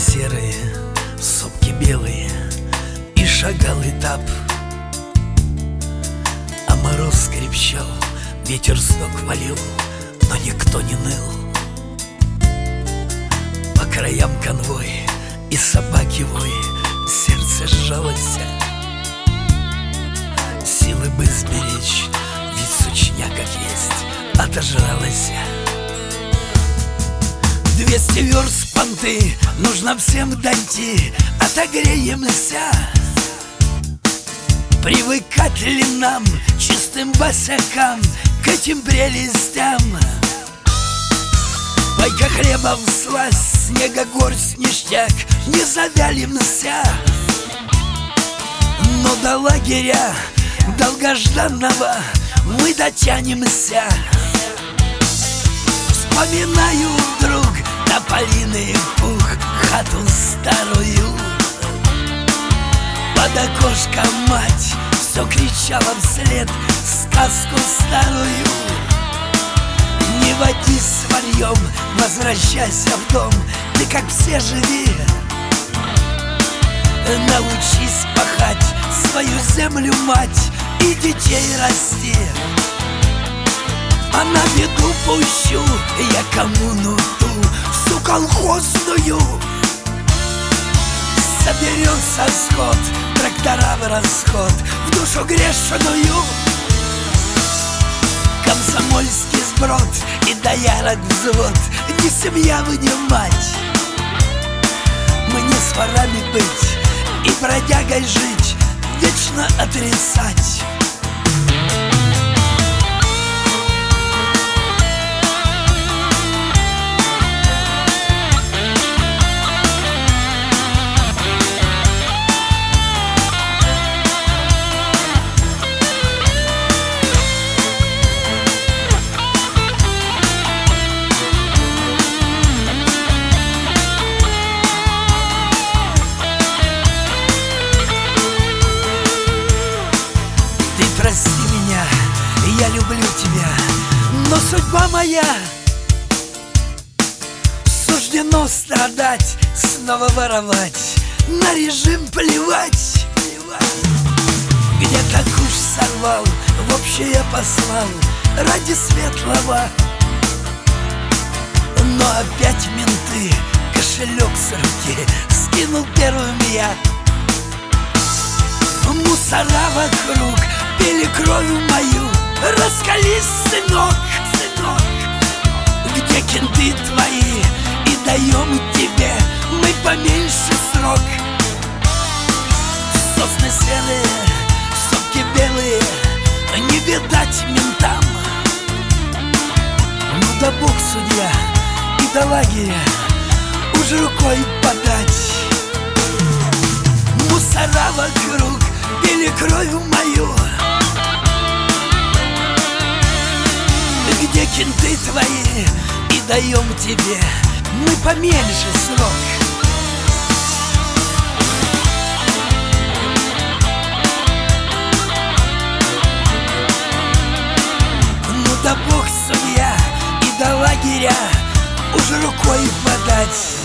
серые, сопки белые, и шагал этап. А мороз крепчал, ветер с ног валил, но никто не ныл. По краям конвой и собаки вой, сердце сжалось. Силы бы сберечь, ведь сучня как есть отожралась. 200 верст понты нужно всем дойти, отогреемся. Привыкать ли нам, чистым босякам, к этим прелестям? Пайка хлеба всласть, снега горсть ништяк, не завялимся. Но до лагеря долгожданного мы дотянемся. Вспоминаю вдруг тополиный пух, хату старую. Под окошком мать все кричала вслед сказку старую. Не води с варьем, возвращайся в дом, ты как все живи. Научись пахать свою землю, мать, и детей расти. А на беду пущу я коммуну ту, всю колхозную. Соберется скот, трактора в расход, в душу грешную. Комсомольский сброд и доярок взвод, не семья вы, не мать. Мне с ворами быть и бродягой жить, вечно отрицать. Прости меня, я люблю тебя, но судьба моя. Суждено страдать, снова воровать, на режим плевать. Где-то куш сорвал, в общее послал, ради светлого. Но опять менты, кошелек с руки скинул первым я. Мусора вокруг пили кровью мою, раскались, сынок, сынок. Где кенты твои, и даем тебе мы поменьше срок. Сосны серые, сопки белые, не видать ментам. Ну да Бог судья, и до лагеря уж рукой подать. Мусора вокруг пили кровью мою. Где кенты твои, и даем тебе мы поменьше срок. Ну да Бог судья, и до лагеря уж рукой подать.